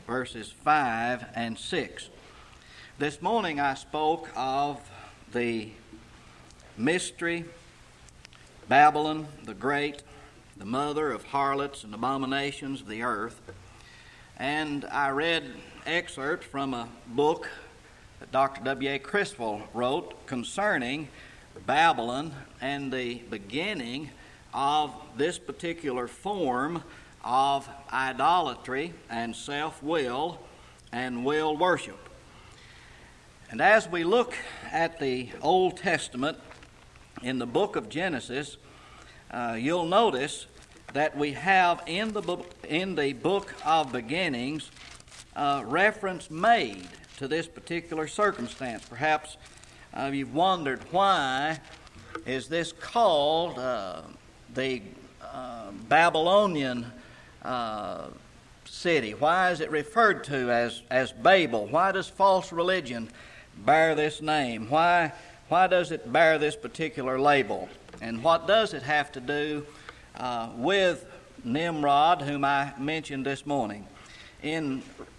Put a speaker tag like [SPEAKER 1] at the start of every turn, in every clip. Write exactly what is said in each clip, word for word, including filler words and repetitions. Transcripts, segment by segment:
[SPEAKER 1] verses five and six. This morning I spoke of the mystery, Babylon the Great, the mother of harlots and abominations of the earth. And I read excerpts from a book that Doctor W A Criswell wrote concerning Babylon and the beginning of this particular form of idolatry and self-will and will worship. And as we look at the Old Testament in the book of Genesis, uh, you'll notice that we have in the book, in the book of beginnings uh, reference made to this particular circumstance. Perhaps uh, you've wondered, why is this called uh, the uh, Babylonian uh, city? Why is it referred to as, as Babel? Why does false religion bear this name? Why, why does it bear this particular label? And what does it have to do uh, with Nimrod, whom I mentioned this morning? In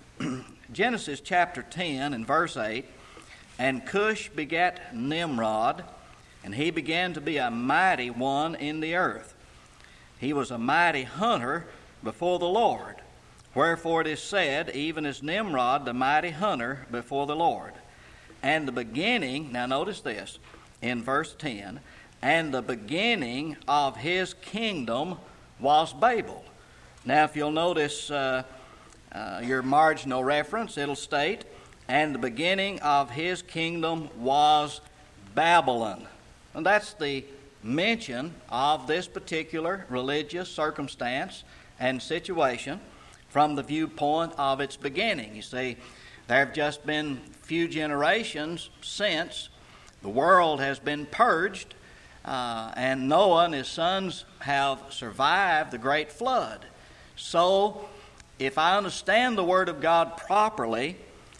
[SPEAKER 1] Genesis chapter ten and verse eight, "And Cush begat Nimrod, and he began to be a mighty one in the earth. He was a mighty hunter before the Lord. Wherefore it is said, even as Nimrod, the mighty hunter before the Lord. And the beginning," now notice this, in verse ten, "and the beginning of his kingdom was Babel." Now if you'll notice uh, uh, your marginal reference, it'll state, "and the beginning of his kingdom was Babylon." And that's the mention of this particular religious circumstance and situation from the viewpoint of its beginning. You see, there have just been few generations since the world has been purged, uh, and Noah and his sons have survived the great flood. So, if I understand the Word of God properly,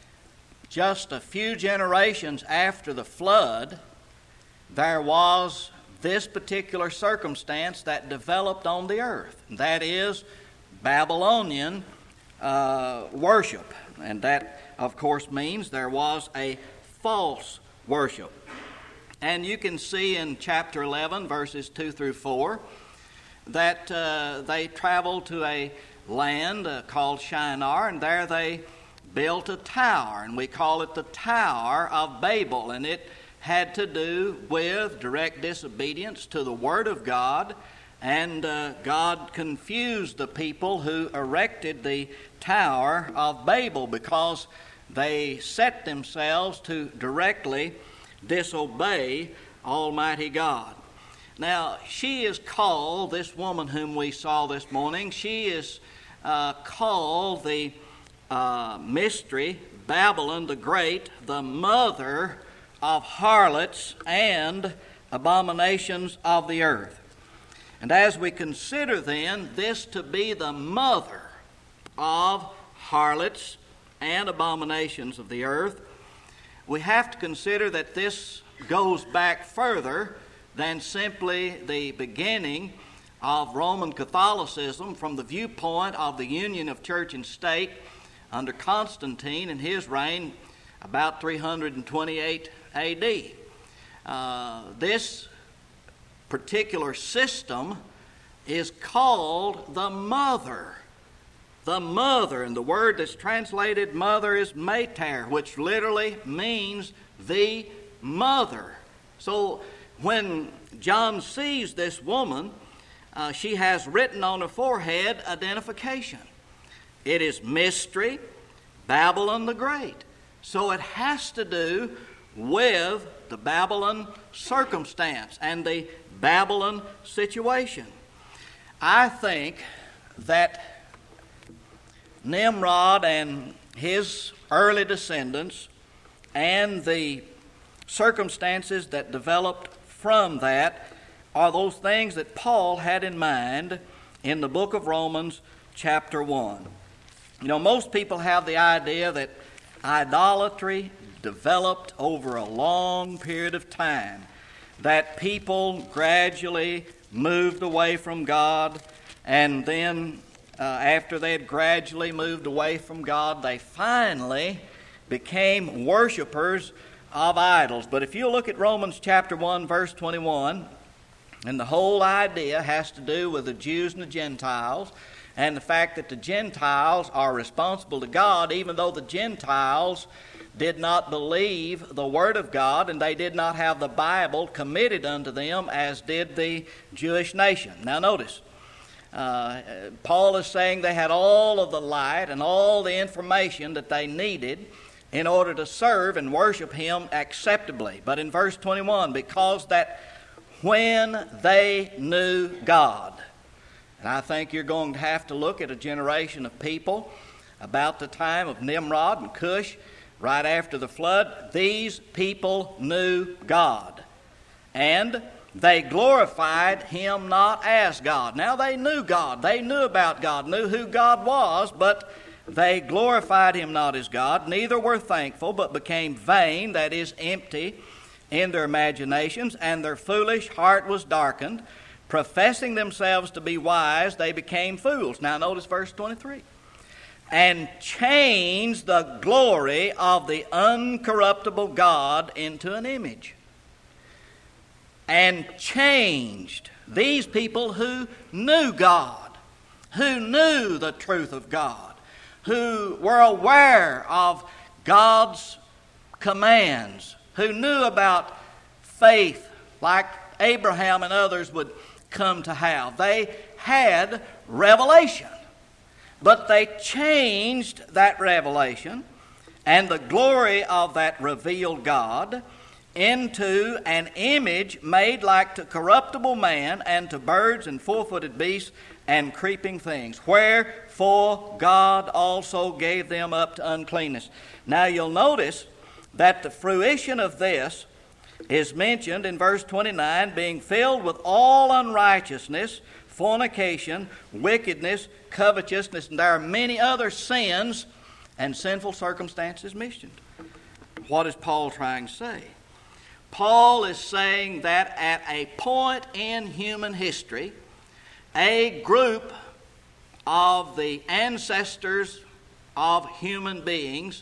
[SPEAKER 1] just a few generations after the flood, there was this particular circumstance that developed on the earth. That is Babylonian uh, worship. And that, of course, means there was a false worship. And you can see in chapter eleven, verses two through four, that uh, they traveled to a land uh, called Shinar, and there they built a tower, and we call it the Tower of Babel. And it had to do with direct disobedience to the Word of God, and uh, God confused the people who erected the Tower of Babel because they set themselves to directly disobey Almighty God. Now, she is called, this woman whom we saw this morning, she is uh, called the uh, mystery, Babylon the Great, the mother of harlots and abominations of the earth. And as we consider then this to be the mother of harlots and abominations of the earth, we have to consider that this goes back further than simply the beginning of Roman Catholicism from the viewpoint of the union of church and state under Constantine in his reign about three hundred twenty-eight A D. Uh, this particular system is called the mother. The mother, and the word that's translated mother is mater, which literally means the mother. So when John sees this woman, uh, she has written on her forehead identification. It is mystery, Babylon the Great. So it has to do with the Babylon circumstance and the Babylon situation. I think that Nimrod and his early descendants and the circumstances that developed from that are those things that Paul had in mind in the book of Romans chapter one. You know, most people have the idea that idolatry developed over a long period of time, that people gradually moved away from God, and then uh, after they had gradually moved away from God, they finally became worshipers of idols. But if you look at Romans chapter one, verse twenty-one, and the whole idea has to do with the Jews and the Gentiles, and the fact that the Gentiles are responsible to God, even though the Gentiles did not believe the Word of God, and they did not have the Bible committed unto them as did the Jewish nation. Now notice, uh, Paul is saying they had all of the light and all the information that they needed in order to serve and worship Him acceptably. But in verse twenty-one, because that when they knew God, and I think you're going to have to look at a generation of people about the time of Nimrod and Cush, right after the flood. These people knew God, and they glorified Him not as God. Now they knew God, they knew about God, knew who God was, but they glorified Him not as God, neither were thankful, but became vain, that is, empty in their imaginations, and their foolish heart was darkened. Professing themselves to be wise, they became fools. Now notice verse twenty-three. And changed the glory of the uncorruptible God into an image. And changed these people who knew God, who knew the truth of God, who were aware of God's commands, who knew about faith like Abraham and others would come to have. They had revelation. But they changed that revelation and the glory of that revealed God into an image made like to corruptible man and to birds and four-footed beasts and creeping things, wherefore God also gave them up to uncleanness. Now you'll notice that the fruition of this is mentioned in verse twenty-nine, being filled with all unrighteousness, fornication, wickedness, covetousness, and there are many other sins and sinful circumstances mentioned. What is Paul trying to say? Paul is saying that at a point in human history, a group of the ancestors of human beings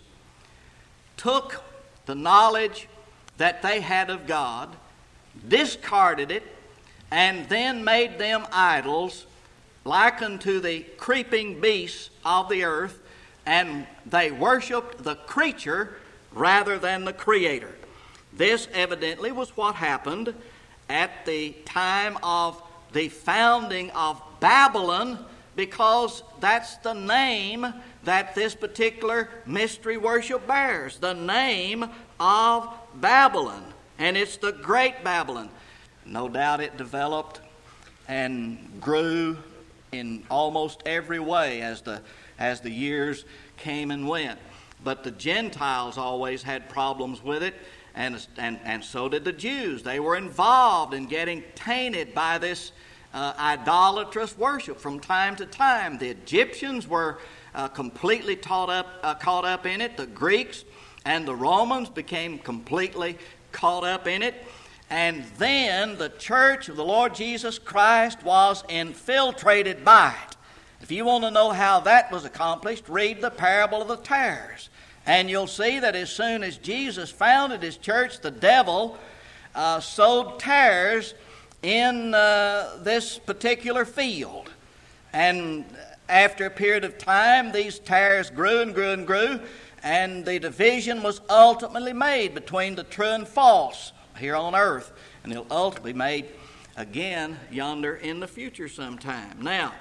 [SPEAKER 1] took the knowledge that they had of God, discarded it, and then made them idols like unto the creeping beasts of the earth, and they worshiped the creature rather than the Creator. This evidently was what happened at the time of the founding of Babylon, because that's the name that this particular mystery worship bears, the name of Babylon, and it's the Great Babylon. No doubt it developed and grew in almost every way as the as the years came and went. But the Gentiles always had problems with it, and and, and so did the Jews. They were involved in getting tainted by this uh, idolatrous worship from time to time. The Egyptians were uh, completely taught up, uh, caught up in it. The Greeks and the Romans became completely caught up in it. And then the church of the Lord Jesus Christ was infiltrated by it. If you want to know how that was accomplished, read the parable of the tares. And you'll see that as soon as Jesus founded His church, the devil uh, sowed tares in uh, this particular field. And after a period of time, these tares grew and grew and grew, and the division was ultimately made between the true and false here on earth, and it'll ultimately be made again yonder in the future sometime. Now,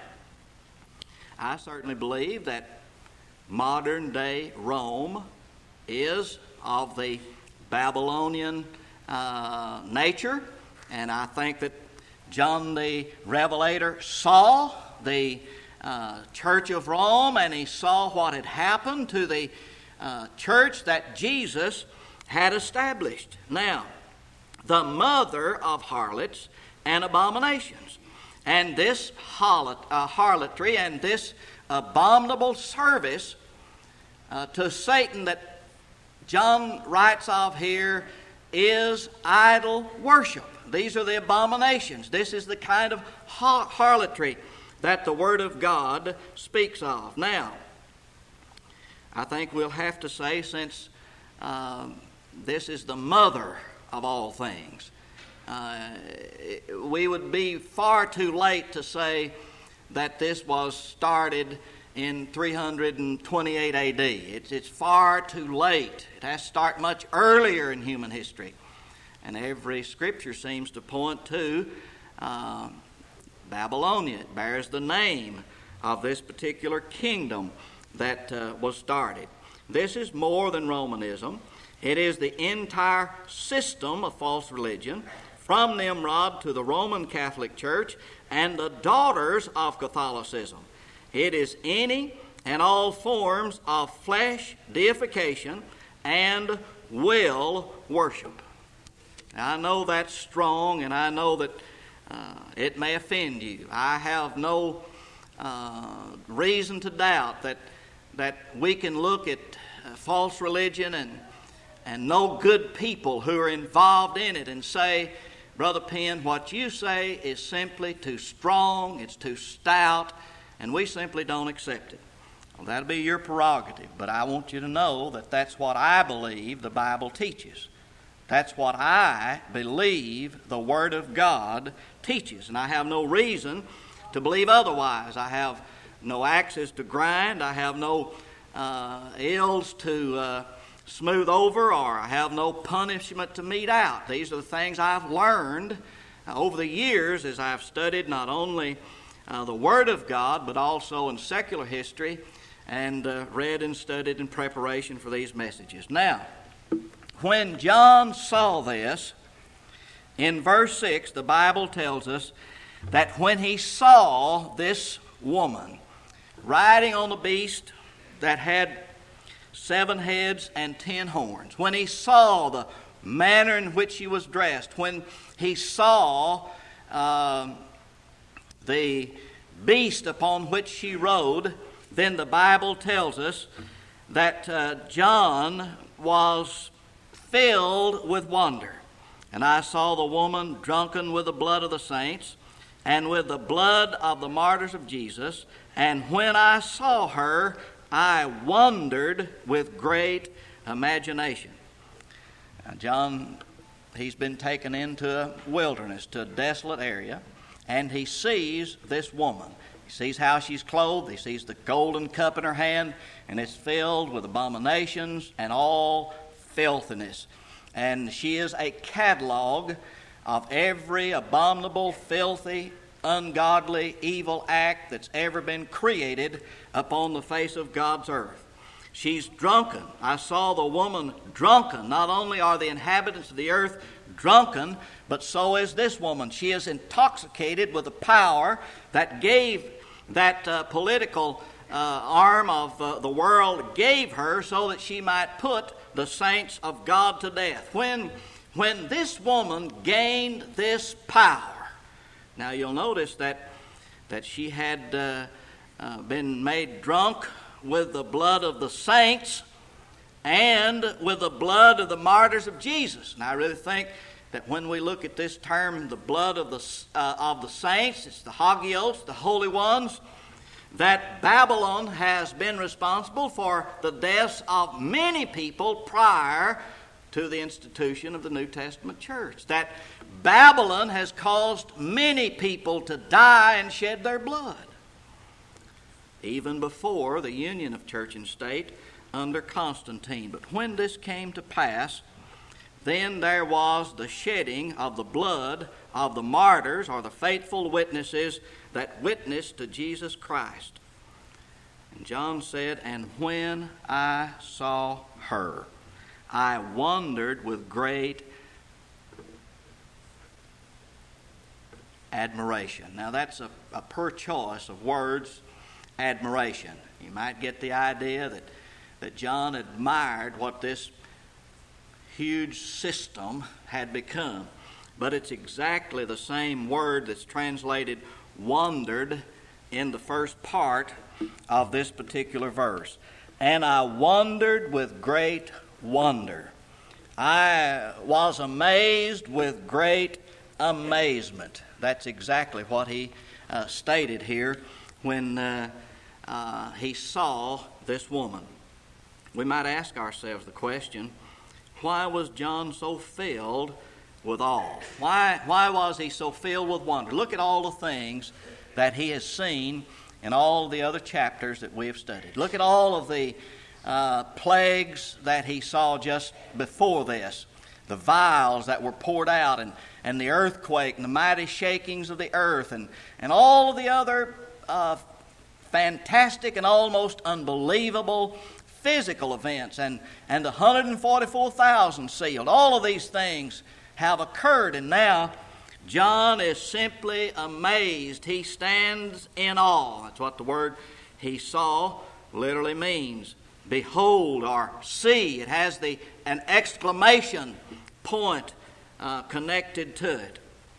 [SPEAKER 1] I certainly believe that modern day Rome is of the Babylonian uh, nature, and I think that John the Revelator saw the uh, Church of Rome, and he saw what had happened to the uh, church that Jesus had established. Now, the mother of harlots and abominations. And this harlot, uh, harlotry and this abominable service uh, to Satan that John writes of here is idol worship. These are the abominations. This is the kind of har- harlotry that the Word of God speaks of. Now, I think we'll have to say, since uh, this is the mother of all things, uh, we would be far too late to say that this was started in three twenty-eight A D. It's, it's far too late. It has to start much earlier in human history. And every scripture seems to point to uh, Babylonia. It bears the name of this particular kingdom that uh, was started. This is more than Romanism. It is the entire system of false religion, from Nimrod to the Roman Catholic Church and the daughters of Catholicism. It is any and all forms of flesh deification and will worship. Now, I know that's strong, and I know that uh, it may offend you. I have no uh, reason to doubt that that we can look at uh, false religion and and no good people who are involved in it and say, Brother Penn, what you say is simply too strong, it's too stout, and we simply don't accept it. Well, that'll be your prerogative, but I want you to know that that's what I believe the Bible teaches. That's what I believe the Word of God teaches, and I have no reason to believe otherwise. I have no axes to grind, I have no uh, ills to uh, smooth over, or I have no punishment to mete out. These are the things I've learned uh, over the years as I've studied not only uh, the Word of God, but also in secular history, and uh, read and studied in preparation for these messages. Now, when John saw this, in verse six, the Bible tells us that when he saw this woman riding on the beast that had seven heads and ten horns, when he saw the manner in which she was dressed, when he saw uh, the beast upon which she rode, then the Bible tells us that uh, John was filled with wonder. And I saw the woman drunken with the blood of the saints and with the blood of the martyrs of Jesus. And when I saw her, I wondered with great imagination. Now, John, he's been taken into a wilderness, to a desolate area, and he sees this woman. He sees how she's clothed. He sees the golden cup in her hand, and it's filled with abominations and all filthiness. And she is a catalog of every abominable, filthy, ungodly, evil act that's ever been created upon the face of God's earth. She's drunken. I saw the woman drunken. Not only are the inhabitants of the earth drunken, but so is this woman. She is intoxicated with the power that gave that uh, political uh, arm of uh, the world gave her, so that she might put the saints of God to death. When, when this woman gained this power, now you'll notice that, that she had uh, uh, been made drunk with the blood of the saints and with the blood of the martyrs of Jesus. And I really think that when we look at this term, the blood of the, uh, of the saints, it's the Hagios, the holy ones, that Babylon has been responsible for the deaths of many people prior to the institution of the New Testament church. That Babylon has caused many people to die and shed their blood, even before the union of church and state under Constantine. But when this came to pass, then there was the shedding of the blood of the martyrs, or the faithful witnesses that witnessed to Jesus Christ. And John said, and when I saw her, I wondered with great admiration. Now that's a, a poor choice of words, admiration. You might get the idea that, that John admired what this huge system had become. But it's exactly the same word that's translated wondered in the first part of this particular verse. And I wondered with great wonder. I was amazed with great amazement. That's exactly what he uh, stated here when uh, uh, he saw this woman. We might ask ourselves the question, why was John so filled with awe? Why, why was he so filled with wonder? Look at all the things that he has seen in all the other chapters that we have studied. Look at all of the uh, plagues that he saw just before this. The vials that were poured out, and, and the earthquake, and the mighty shakings of the earth, and, and all of the other uh, fantastic and almost unbelievable physical events, and, and the one hundred forty-four thousand sealed. All of these things have occurred, and now John is simply amazed. He stands in awe. That's what the word he saw literally means. Behold or see. It has the an exclamation point uh, connected to it.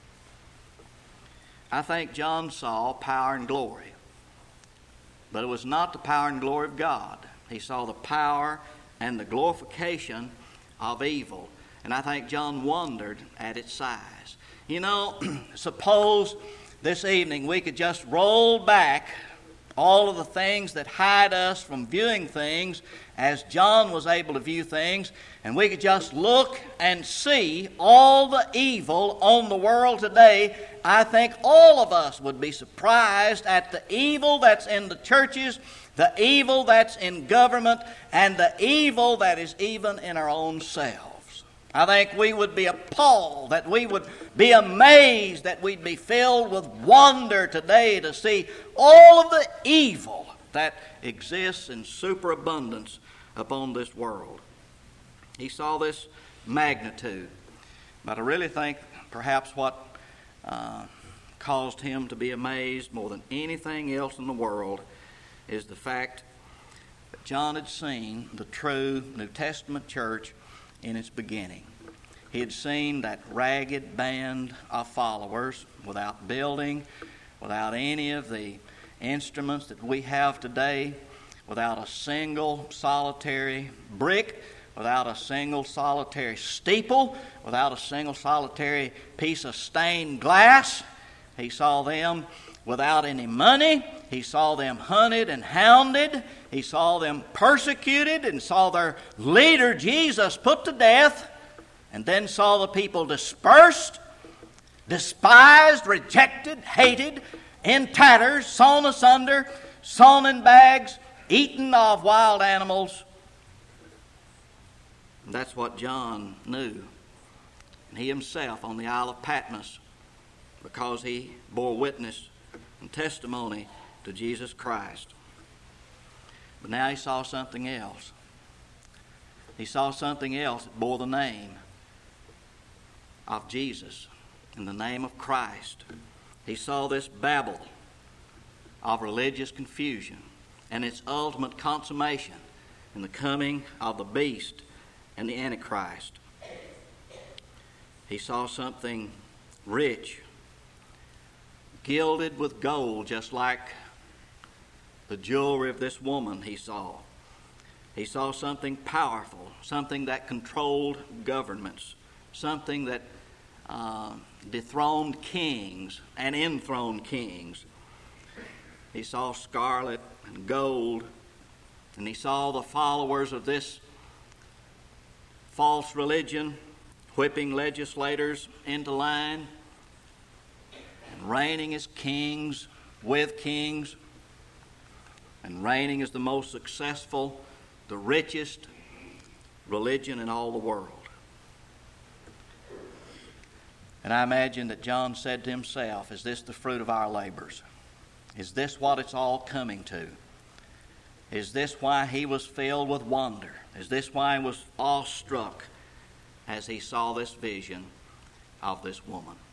[SPEAKER 1] I think John saw power and glory, but it was not the power and glory of God. He saw the power and the glorification of evil, and I think John wondered at its size. You know, suppose this evening we could just roll back all of the things that hide us from viewing things as John was able to view things, and we could just look and see all the evil on the world today. I think all of us would be surprised at the evil that's in the churches, the evil that's in government, and the evil that is even in our own selves. I think we would be appalled, that we would be amazed, that we'd be filled with wonder today to see all of the evil that exists in superabundance upon this world. He saw this magnitude, but I really think perhaps what uh, caused him to be amazed more than anything else in the world is the fact that John had seen the true New Testament church in its beginning. He had seen that ragged band of followers without building, without any of the instruments that we have today, without a single solitary brick, without a single solitary steeple, without a single solitary piece of stained glass. He saw them without any money. He saw them hunted and hounded. He saw them persecuted and saw their leader, Jesus, put to death, and then saw the people dispersed, despised, rejected, hated, in tatters, sawn asunder, sawn in bags, eaten of wild animals. And that's what John knew. And he himself on the Isle of Patmos, because he bore witness and testimony to Jesus Christ. But now he saw something else. He saw something else that bore the name of Jesus, in the name of Christ. He saw this Babel of religious confusion and its ultimate consummation in the coming of the beast and the Antichrist. He saw something rich, gilded with gold, just like the jewelry of this woman he saw. He saw something powerful, something that controlled governments, something that uh, dethroned kings and enthroned kings. He saw scarlet and gold, and he saw the followers of this false religion whipping legislators into line and reigning as kings with kings and reigning as the most successful, the richest religion in all the world. And I imagine that John said to himself, is this the fruit of our labors? Is this what it's all coming to? Is this why he was filled with wonder? Is this why he was awestruck as he saw this vision of this woman?